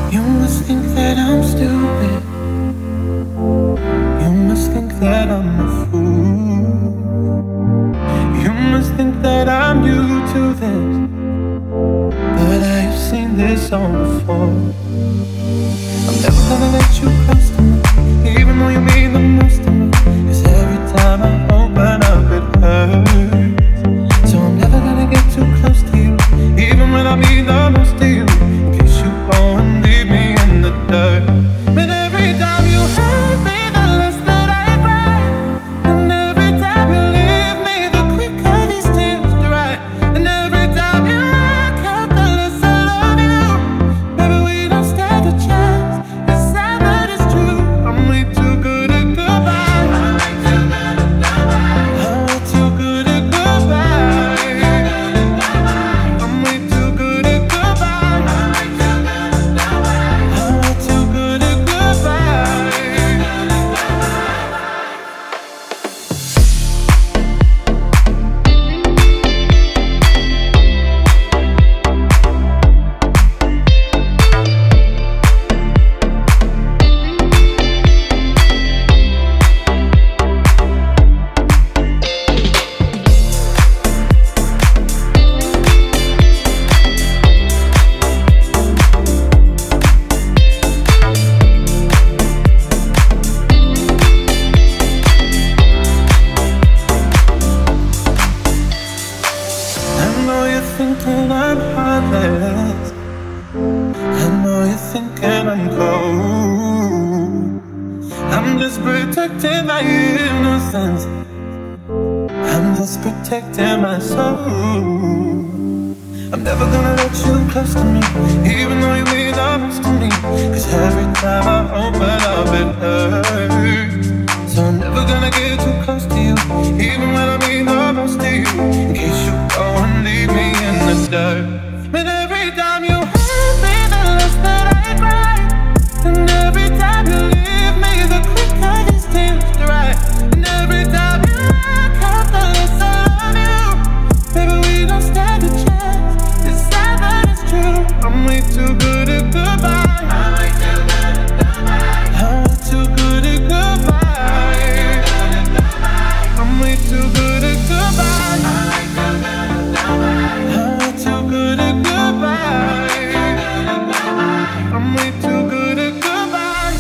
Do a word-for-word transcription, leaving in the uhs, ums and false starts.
You must think that I'm stupid. You must think that I'm a fool. You must think that I'm new to this, but I've seen this song before. I'm never gonna let you close to me, even though you mean the most to me. Cause every time I open up it hurts. So I'm never gonna get too close to you, even when I mean the most to you. In case you go and leave me in the dirt. But every time you hurt me, the less that I cry. And every time you leave me, the quicker these tears dry. And every time you walk out, the less I love you. Baby, we don't stand a chance. It's sad that it's true. I'm way too good at goodbye. I'm way too good at goodbye. I'm way too good at goodbye. I'm way too good at goodbye. I know you're thinking I'm heartless. I know you're thinking I'm cold. I'm just protecting my innocence. I'm just protecting my soul. I'm never gonna let you close to me, even though you mean the most to me. Cause every time I open up it hurts. So I'm never gonna get too close to you, even when I mean the most to you. In case you go and leave me in the dirt. But every time you hurt me, the less that I cry. And every time you leave me, the quicker these tears dry. And every time you walk out, the less I love you. Baby, we don't stand a chance. It's sad but it's true. I'm way too good at goodbye. I'm way too good at goodbye. I'm way too good at goodbye. I'm way too good at goodbye. I'm way too good at goodbye. I'm way too good at goodbye.